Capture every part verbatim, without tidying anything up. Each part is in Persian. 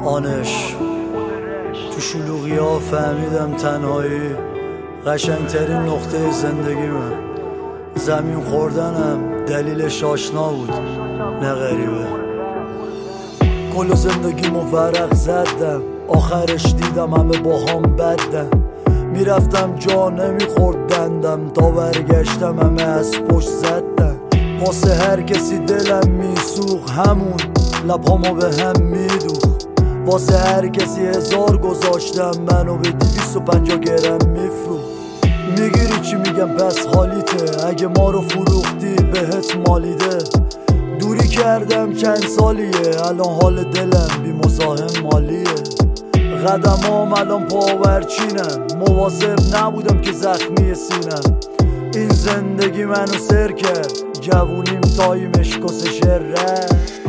آنش تو شلوغی ها فهمیدم تنهایی قشنگترین نقطه زندگی من. زمین خوردنم دلیلش آشنا بود نه غریبه. کل زندگیمو ورق زدم، آخرش دیدم همه با هم بدم. میرفتم جا نمیخورد دندم، تا برگشتم همه از پشت زدم. واسه هر کسی دلم میسوخ، همون لبهامو به هم میدوخ. واسه هر کسی هزار گذاشتم، منو به دویست و پنجاه گرم میفروخ. میگیری چی میگم پس حالیته، اگه ما رو فروختی بهت مالیده. دوری کردم چند سالیه، الان حال دلم بی مزاحم مالیه. قدمام الان پاورچینم، مواظب نبودم که زخمی سینم. این زندگی منو سر کرد، جوونیم تایمش کس شره.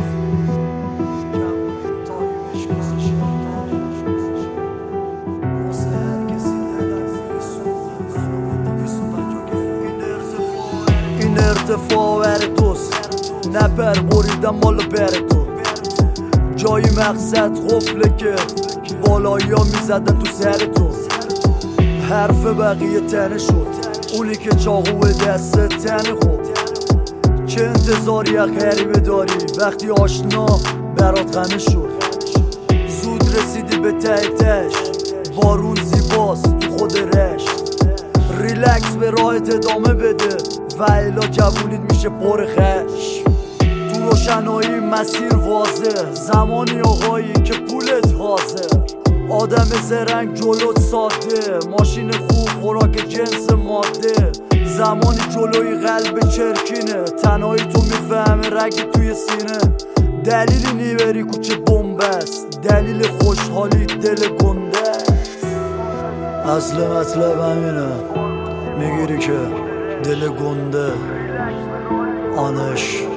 این ارتفاع ور توست، نپر بریدم مالو بر تو. جای مقصد قفله که بالایی ها میزدن تو سر تو. حرف بقیه تنه شد، اونی که چاقو دست تنه خود. چه انتظاری از غریبه داری وقتی آشنا برات غمه شد. زود رسیدی به ته تهش، بارون زیباست تو خود رشت. ریلکس به راهت ادامه بده و الا جوونیت میشه پر خش. تو روشنایی مسیر واضح، زمانی آقایی که پولت حاضر. آدم زرنگ جلوت ساده، ماشین خوب خوراک جنس ماده. زمانی جلوی قلب چرکینه، تنهایی تو میفهمه رگی توی سینه. دلیلی نیبری کوچه بومبست، دلیل خوشحالی دل گنده. اصل مطلب همینه، میگیری که دل گنده. آنش